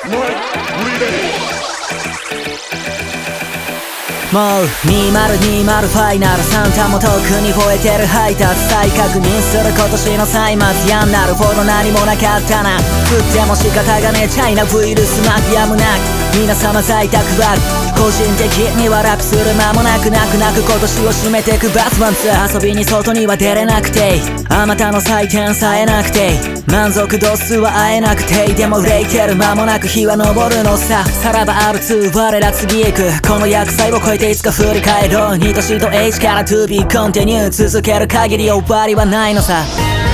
もう2020ファイナルサンタも遠くに吠えてる配達再確認する今年の歳末やんなるほど何もなかったな食っても仕方がねえチャイナウイルスマフィアもなく皆様在宅ワーク個人的にはラップする間もなく泣く泣く今年を締めてくバスマンツ遊びに外には出れなくてあまたの採点さえなくて満足度数は会えなくてでもレイてる間もなく日は昇るのささらば R2 我ら次へ行くこの厄災を超えていつか振り返ろう2と4と H から To be continue 続ける限り終わりはないのさ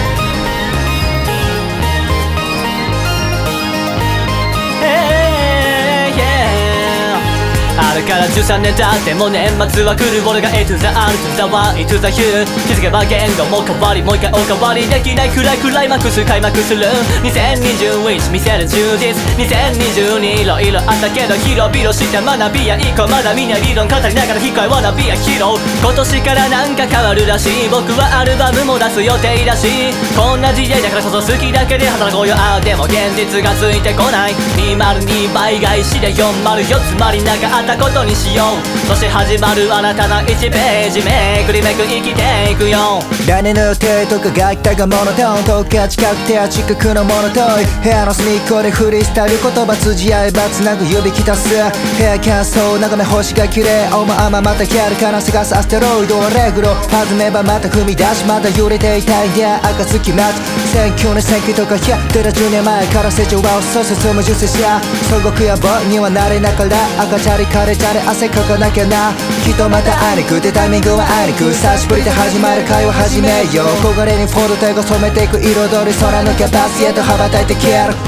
あれから13年経っても年末は来る俺が A to the R to the Y to the U 気づけば言語も変わりもう一回お変わりできないくらいクライマックス開幕する2021見せる充実2022いろいろあったけど広々した学びや以降まだみんな理論語りながら控えわなびやヒーロー今年からなんか変わるらしい僕はアルバムも出す予定だしこんな時代だからこそ好きだけで働こうよでも現実がついてこない202倍返しで404つまりなんかあったことにしようそして始まる新たな1ページめくりめく生きていくよ来年の予定とか楽器がモノトーン遠くが近くては近くのモノトーン部屋の隅っこでフリースタイル言葉通じ合えばつなぐ指きたす部屋キャンソー眺め星が綺麗おまあままた消えるから探すアステロイドはレグロ弾めばまた踏み出しまた揺れていたいんや赤月待つ19年選挙とかいや出た10年前から成長は遅せ進む10世や祖国や母にはなれなから赤チャリ枯れチャリ汗かかなきゃなきっとまた会いにくってタイミングは会いにく久しぶりで始まる会話始めよう焦がれにフォルテが染めていく彩り空のキャパシエと羽ばたいて消える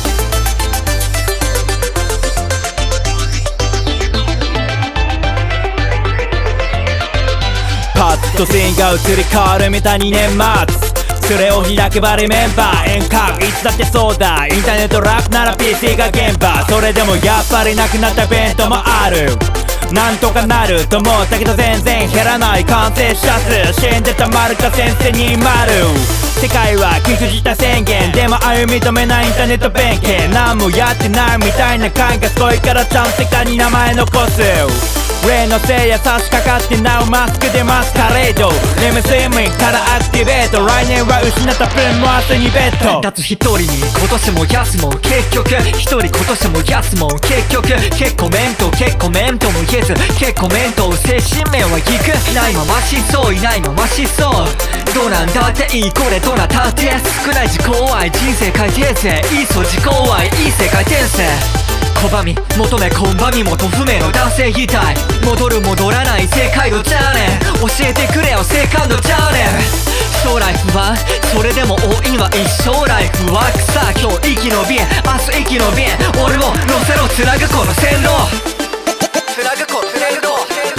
パッとシーンが移り変わるみたいに年末それを開けばリメンバー遠隔いつだってそうだインターネットラップなら PC が現場それでもやっぱりなくなったイベントもあるなんとかなると思ったけど全然減らない感染者数死んでた丸田先生に丸世界は緊急事態宣言でも歩み止めないインターネット弁慶何もやってないみたいな感がすごいからちゃんと世界に名前残す例のせいや差し掛かってなおマスクでマスカレードレム睡眠からアクティベート来年は失った分も明日にベッド脱一人に今年も休もう結局一人今年も休もう結局結構メント結構メントも言えず結構メント精神面は聞くないまましそういないまましそうどうなんだっていいこれどなたって少ない自己愛人生改定ぜいいそう自己愛いい世界転生拒み求め拒み元不明の男性擬態戻る戻らない正解のジャーネ教えてくれよセカンドジャーネ将来不安それでも多いは一生ライフワークさ今日生き延び明日生き延び俺も乗せろつなぐこの線路つなぐこの線路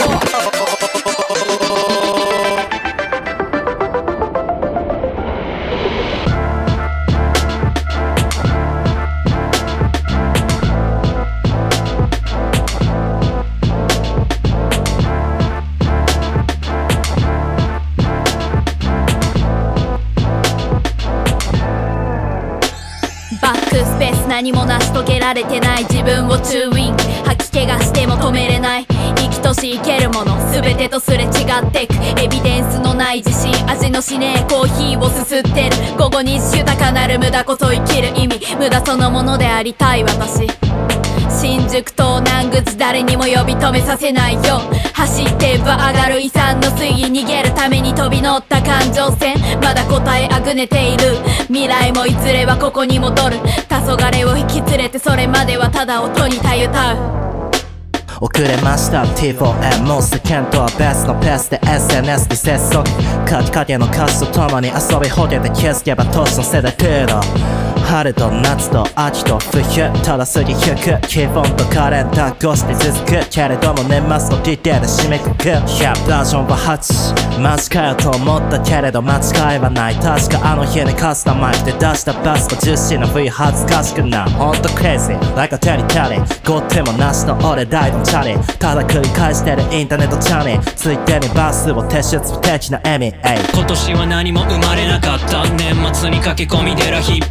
スペース何も成し遂げられてない自分をチューイン吐き気がしても止めれない生きとし生けるもの全てとすれ違ってくエビデンスのない自信味のしねえコーヒーをすすってる午後日豊かなる無駄こそ生きる意味無駄そのものでありたい私新宿東南口誰にも呼び止めさせないよ走っては上がる遺産の水位逃げるために飛び乗った感情線まだ答えあぐねている未来もいずれはここに戻る黄昏を引き連れてそれまではただ音にたゆたう遅れました T4M もう世間とは別のペースで SNS に接続書きかけの歌詞と共に遊びほげて気づけば年の世代程度春と夏と秋と冬ただ過ぎゆく気分とカレンダー越しに続くけれども年末のディテール締めくく100バージョンは8マジかよと思ったけれど間違いはない確かあの日にカスタマイズで出したバスと10の冬恥ずかしくないほんとクレイジー like a テリテリごってもなしの俺大のチャリただ繰り返してるインターネットチャリついてにバスを撤出不敵な笑み今年は何も生まれなかった年末に駆け込みでらヒップホップ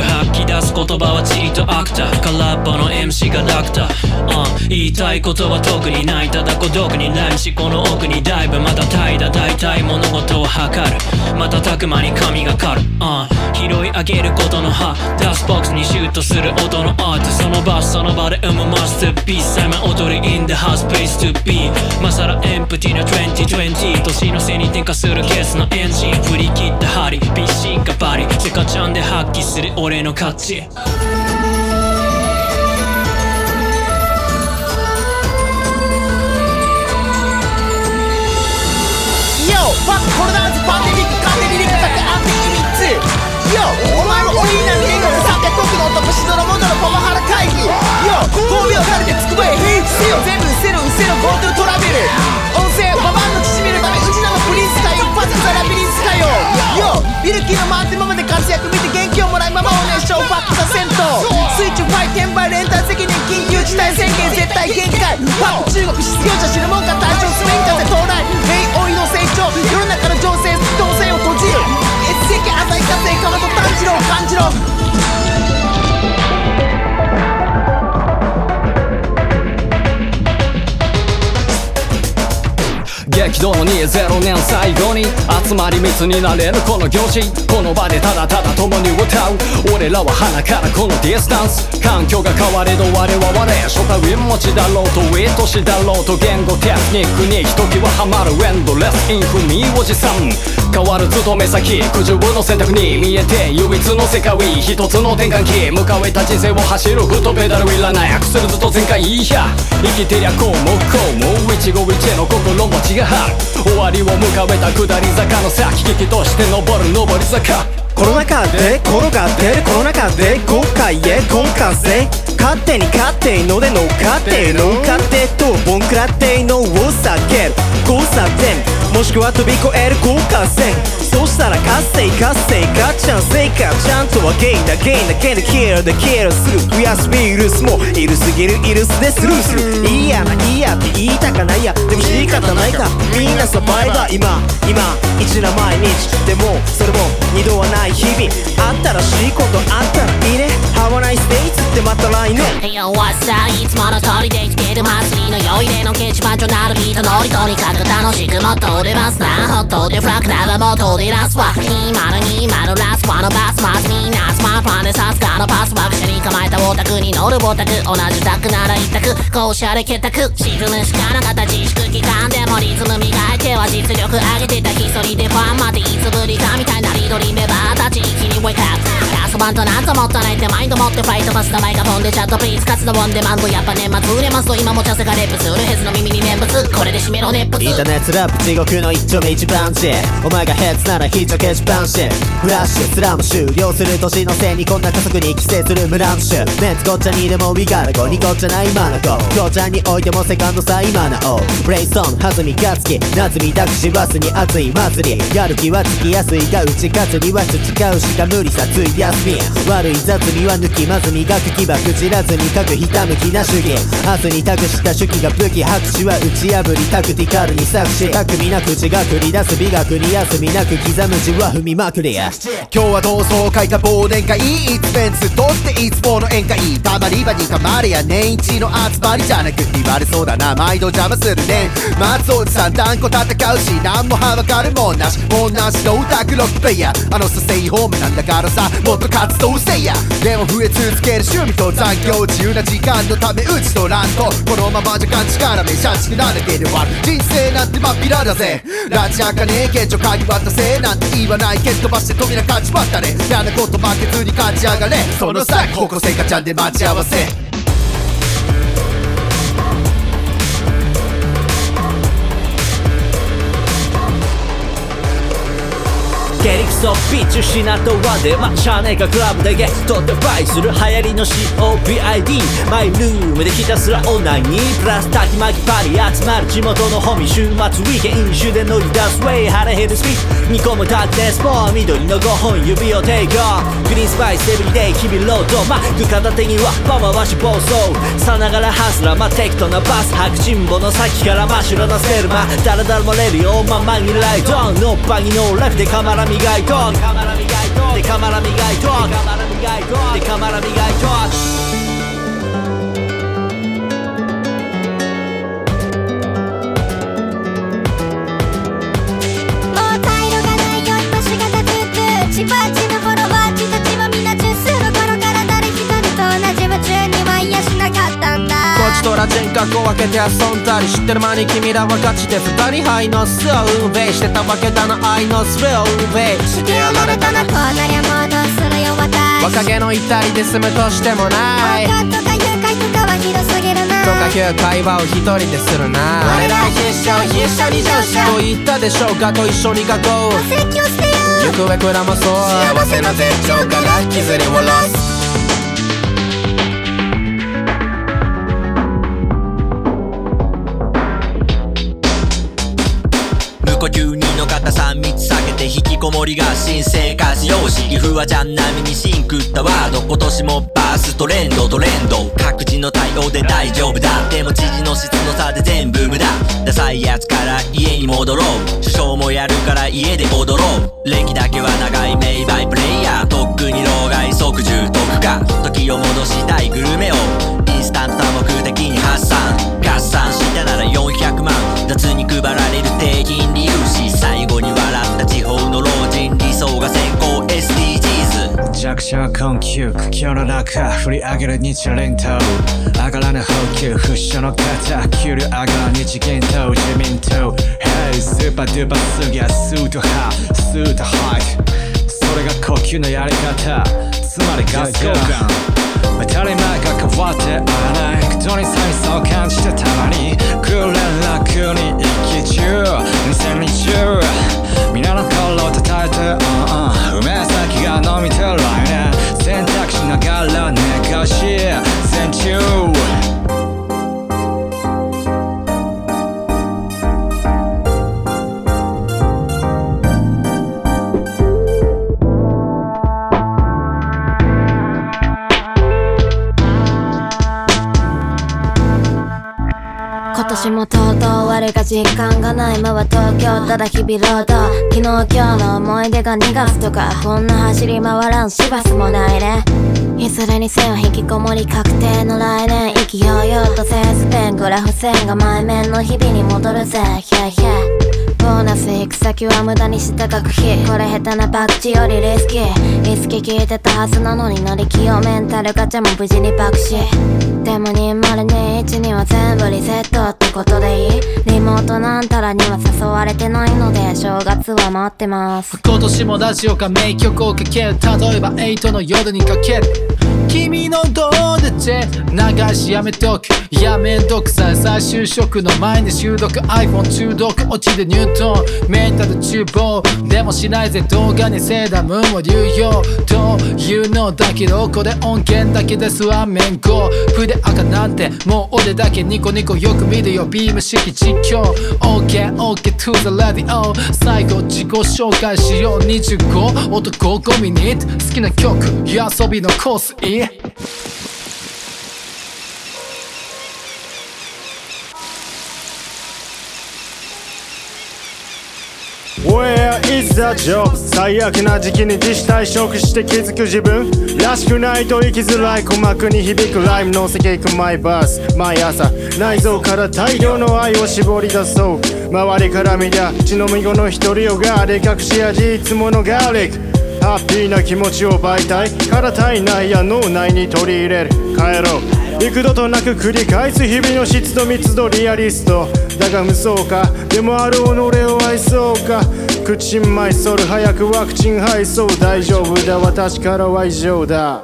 吐き出す言葉はチートアクター空っぽの MC がラクター、言いたいことは特にない、ただ孤独になる思考の奥にダイブ、また怠惰大体物事を測る、瞬く間に神がかる、拾い上げることの歯、ダスボックスにシュートする音のアート、その場その場で生むマスターピース、今踊り in the house place to be、 まさらエンプティな2020、年の瀬に転化するケースのエンジン、振り切った針ビッシンカバリセカチャンで発揮する俺の価値。 ファックコロナウイルスパンデミックカンデミックだけアンティ3つ。お前もオリーナに映画で300億の男しどろもどろパワハラ会議。5秒かけてつくばえ平地せよ、全部うせろうせろ GoTo トラベル、音声ババンの縮めるためうちらのプリンスかよ、一発ザラビリンスかよ。ビルキーの回ってままで活躍見て元気をもらいままおねしょファックさせんと、スイッチファイ転売連帯責任緊急事態宣言絶対限界、ファック中国失業者知るもんか対象スペイン風到来、平老の成長世の中の情勢動線を閉じる、越世紀浅い火星かまと炭治郎感じろ。 激動の20年最後に集まり密になれるこの行事、この場でただただ共に歌う俺らは花からこのディスタンス、環境が変われど我は我、初夏ウィン持ちだろうとウィートしだろうと言語テクニックにひときわハマるエンドレスインフミおじさん、変わる勤め先苦渋の選択に見えて唯一の世界、一つの転換期向かえた人生を走るフットペダルいらないアクセルずっと全開、いや生きてりゃこうもこうも一期一会の心持ちが終わりを迎えた下り坂の先、危機として登る上り坂、 コロナ禍で転がってるコロナ禍で後悔へ根幹性、勝手に勝手ので乗っかって乗っかってとボンクラってのを避ける交差点、もしくは飛び越える交換線、そしたら活性ガッチャン成果ちゃんとはゲインだけで消えるする増やすウイルスもいるすぎるイルスでスルーする、いいやって言いたかないや、でも仕方ないかみんなサバイバー、今一な毎日でもそれも二度はない日々、新しいことあったらいいね、Have a nice day つってまた来年。 弱さいつもの通りで生きてる祭りの酔いでのケチバンチョなるビートノリとにかく楽しくもっと出ますな、ホットでフラッグならもっと出らすわ、2020ラストのバスまずみんなスマートフォンでさすがのパスワーク車に構えたオタクに乗るボタク、同じタクなら一択こうしゃれ結託沈むしかなかった自粛期間でもリズム磨いては実力上げてた一人でファンまでいつぶりかみたいなリドリメバーたち一気にウェイクアップ、ラストバンドなんともったないってマインド持ってファイトバスタマイが飛んでチャットプリーズ活動オンデマンド、やっぱ年末売れますと今もチャセがレップするヘズの耳に念仏、これで締めろ熱発、 インターネットラップ地獄の一丁目一番地、お前がヘッズなら非常消し番し、フラッシュスラム終了する年のせいにこんな加速に規制するムランシュ、メンツごっちゃにでもウィガラゴにこっちゃない今の子、ごちゃんにおいてもセカンドさ今のをブレイソン弾みがつき夏みたくしバスに熱い祭り、やる気はつきやすいが打ち勝つには培うしか無理さつい休み、悪い雑味は抜きまず磨く牙口らずに書くひたむきな主義、明日に託した手記が武器、拍手は打ち破りタクティカルに作詞、巧みな口が繰り出す美学に休みなく刻む字は踏みまくりや、 今日は同窓会か忘年会、いつベンツ取っていつもの宴会、たまり場にたまれや年一の集まりじゃなく言われそうだな毎度邪魔するね、松尾さん断固戦うし何もはばかるもんなしの歌クロックプレイヤー、あのさステイホームなんだからさもっと活動せいや、でも増え続ける趣味と残業自由な時間のため打ち取らんとこのままじゃ勘力めしゃちくなだけで終わる、人生なんて真っ平だぜ、ラジアカねえけちょ鍵渡せなんて言わないけど飛ばして扉勝ちまったね、嫌なこと負けずに勝ち上がれ、その際高校生かちゃんで待ち合わせ、 ケリクソビッチ失ったワンでシャーネーかクラブでゲストでファイする流行りの COVID マイルームでひたすらオンラインにプラス滝巻きパリ集まる地元のホミ週末ウィーケン飲酒で乗り出すウェイ腹減るスピード煮込むダークネスも緑の5本指をテイクオフグリーンスパイスエブリデイ日々ロードマック片手にはパワーワシ暴走さながらハスラーテクトなバス白チンボの先から真っ白なセルマダラダラ漏れるよままにライドのっぱぎのライフでカマラ磨いとデカマラ磨いトークデカマラ磨いトークチバチのフォロワーチたちはみんな10数の頃から誰一人と同じ夢中にはいやしなかったんだ。 こっちとら人格を分けて遊んだり知ってる間に君らはガチで二人灰の巣を運営してたわけだな。愛の巣を運営してやられたな。こうなりゃもうどうするよ私。 若気の至りで済むとしてもない放課とか誘拐とかはひどすぎるな。 とかいう会話を一人でするな。 俺ら必勝必勝に上昇と言ったでしょうかと一緒に書こう。 説教してよ行方くらまそう。 幸せの絶頂から引きずり下ろす。 無呼吸にの方3密避けて引きこもりが新生活様式。不破ちゃん並みにシンクったワード。今年もバーストレンド各自の対応で大丈夫だ。でも知事の質の差で全部無駄。ダサいやつから家に戻ろう。首相もやるから家で踊ろう。歴だけは長い名バイプレイヤー。とっくに老害即重篤化。時を戻したいグルメをインスタント多目的に発散。合算したなら400万雑に配られる低金利融資。最後に笑った地方の老人理想が先行 SDGs。 弱小困窮苦境の中振り上げる日連投上がらぬ補給不所の方給料上がら日銀と自民党 Hey スーパードゥーパーすぎゃスートハスートハイそれが呼吸のやり方つまりガス交換当たり前が変わってあらない人に寂しさを感じてたまに空連絡に生き中2020皆の心を叩いて梅先が飲みてる来年選択しながら願うし全中今年もとうとう終わりが実感がない今は東京ただ日々労働昨日今日の思い出が2月とかこんな走り回らんしばすもないねいずれにせよ引きこもり確定の来年意気揚々とセースペングラフ線が前面の日々に戻るぜヒャヒャボーナス行く先は無駄にした学費これ下手なバクチよりリスキーリスキ聞いてたはずなのに乗り気をメンタルガチャも無事に爆死でも2021には全部リセットってことでいいリモートなんたらには誘われてないので正月は待ってます今年もラジオか名曲をかける例えば8の夜にかける君のどうでち流しやめとくいやめんどくさい再就職の前に収録 iPhone 中毒落ちでニュートンメンタル厨房でもしないぜ動画にセーダムーンを流用というのだけどこれ音源だけですわめんご筆赤なんてもう俺だけニコニコよく見るよビーム式実況 OKOK to the radio 最後自己紹介しよう25男5ミニット好きな曲夜遊びのコースいい Where is the job? 最悪な時期に自主退職して気づく自分らしくないと生きづらい鼓膜に響くライム乗せていくマイバース毎朝内臓から大量の愛を絞り出そう周りから見た血のみ子の独りよがで隠し味いつものガーリックハッピーな気持ちを媒体から体内や脳内に取り入れる帰ろう幾度となく繰り返す日々の質と密度リアリストだが無双かでもある己を愛そうか口んまいそる早くワクチン配送大丈夫だ私からは以上だ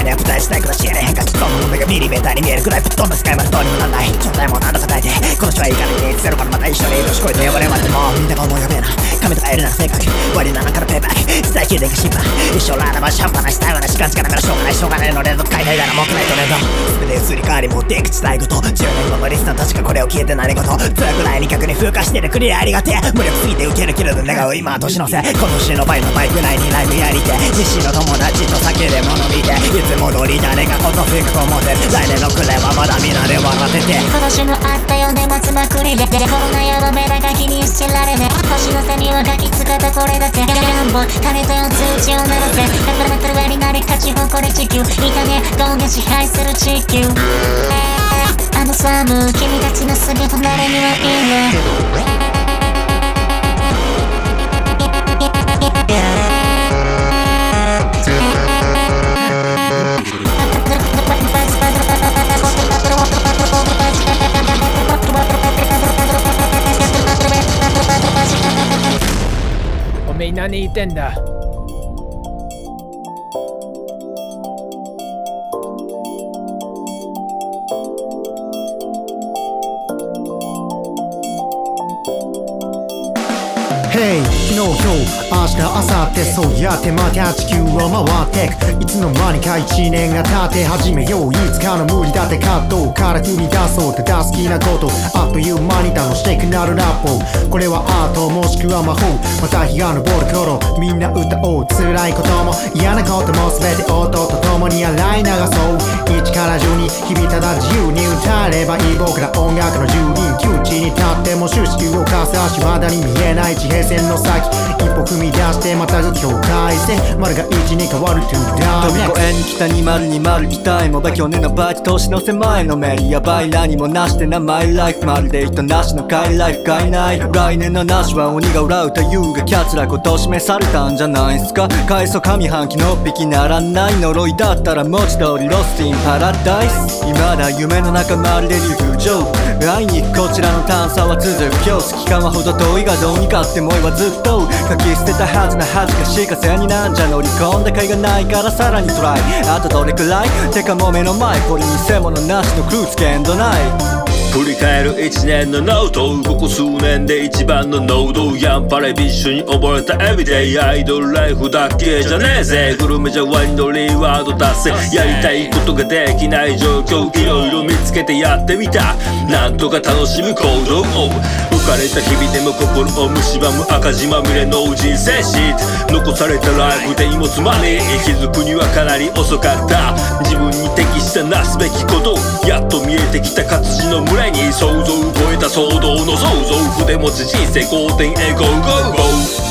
には答えしたいこと知れ変化きっとの目がミリメーターに見えるくらいぶっ飛んだ世界までどうにもなんない状態も何度か抱えてこの人はいいからねゼロからまた一緒に年越えて呼ばれまでもみんなが思いやべえな神とかエルなら性格割り7からペーパー時代切れが審判一生ラーナバシャンパなしたような時間力ならしょうがないの連続海外だなもくないトレンド全て移り変わり持っていく伝えこと10年後のリスナーたちがこれを聞いて何事辛くないに逆に風化してるクリアありがてえ無力すぎて受けるけれど願う今は年のせい今年の倍のバイク内にライブやりて自身の友達と酒で物見ていつも通り誰がこと吹くと思って来年の暮れはまだみんなで笑ってて今年もあったよね待つまくりでコロナやばめだが気にしてられね年の瀬にはガキ使ったこれだけヤンボ金とよ通知を鳴らせだから上になり勝ち誇れ地球いたねゴンが支配する地球あのサム君たちのすぐ隣にはいるおめえ何言ってんだ Hey 昨日今日明日明後日そうやってまた地球を回ってくいつの間にか1年が経って始めよういつかの無理だって葛藤から踏み出そうただ好きなことあっという間に楽しくなるラップこれはアートもしくは魔法また日が昇る頃みんな歌おう辛いことも嫌なことも全て音と共に洗い流そう1から10に日々ただ自由に歌えればいい僕ら音楽の住人窮地に立っても収支動かす足まだに見えない地平線の先一歩踏み出してまた境界線丸が1に変わる to die 飛び越えに来た2020期待もば去年の倍年の狭いのめりやばい何もなしてなマイライフまるで人なしの快ライフ買えない来年のなしは鬼が笑うというがキャツら今年召されたんじゃないんすか返そう上半期のっぴきならない呪いだったら文字通りロスティンパラダイス未だ夢の中まるで竜上会いに行くこちらの探査は続く今日期間はほど遠いがどうにかって思いはずっと書き捨てたはずな恥ずかしい風になんじゃ乗り込んだ甲斐がないからさらにトライあとどれくらいてかもう目の前これ偽物なしのクルーズケンドない振り返る1年のノートここ数年で一番の濃度ヤンパレビッシュに溺れたエビデイアイドルライフだけじゃねえぜグルメじゃワインのリワード達成やりたいことができない状況いろいろ見つけてやってみたなんとか楽しむ行動を浮かれた日々でも心を蝕む赤字まみれの人生シート残されたライフで荷物まで気づくにはかなり遅かった自分に適したなすべきことやっと見えてきた活字の群れに想像を超えた騒動の想像筆持ち人生好転へゴーゴーゴー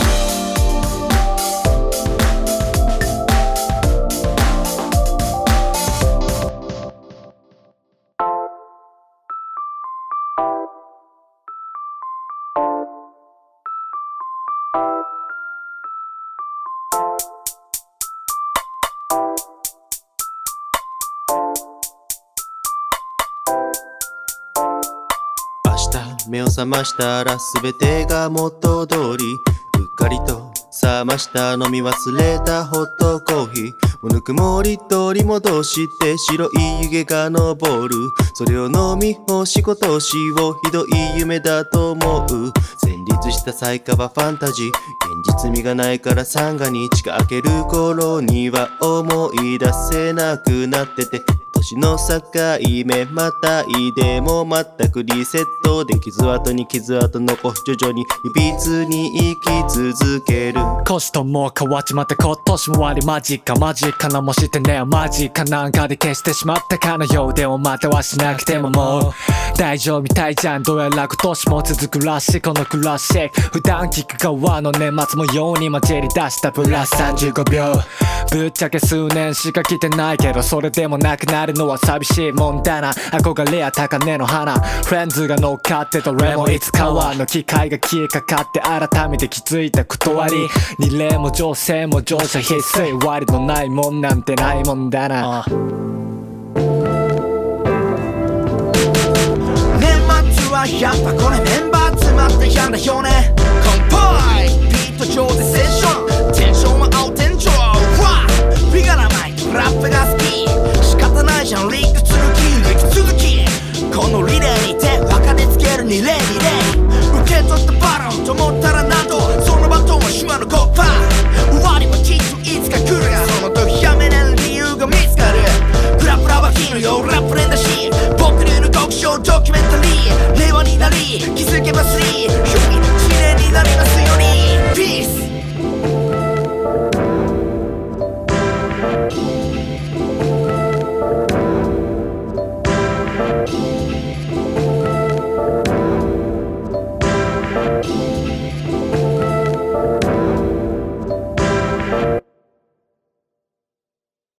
目を覚ましたら全てが元通りうっかりと冷ました飲み忘れたホットコーヒーもぬくもり取り戻して白い湯気が昇るそれを飲み干し今年をひどい夢だと思う戦慄した最下はファンタジー現実味がないから三が日が明ける頃には思い出せなくなってて年の境目またいでも全くリセットで傷跡に傷跡残し徐々にいびつに生き続けるコストも変わっちまって今年も終わり間近なもしてねマジかなんかで消してしまったかのようでもまたはしなくてももう大丈夫みたいじゃんどうやら今年も続くらしいこのクラシック普段聞く側の年末模様に混じり出したプラス35秒ぶっちゃけ数年しか来てないけどそれでもなくなるのは寂しいもんだな憧れや高値の花フレンズが乗っかってどれもいつかはの機会が消えかかって改めて気づいた断り二例も女性も乗車必須割のないもんなんてないもんだな年末はやっぱこれメンバー詰まってやんだよね乾杯ビート上でセッションテンションは青天井フィガラマイクラップが好きす。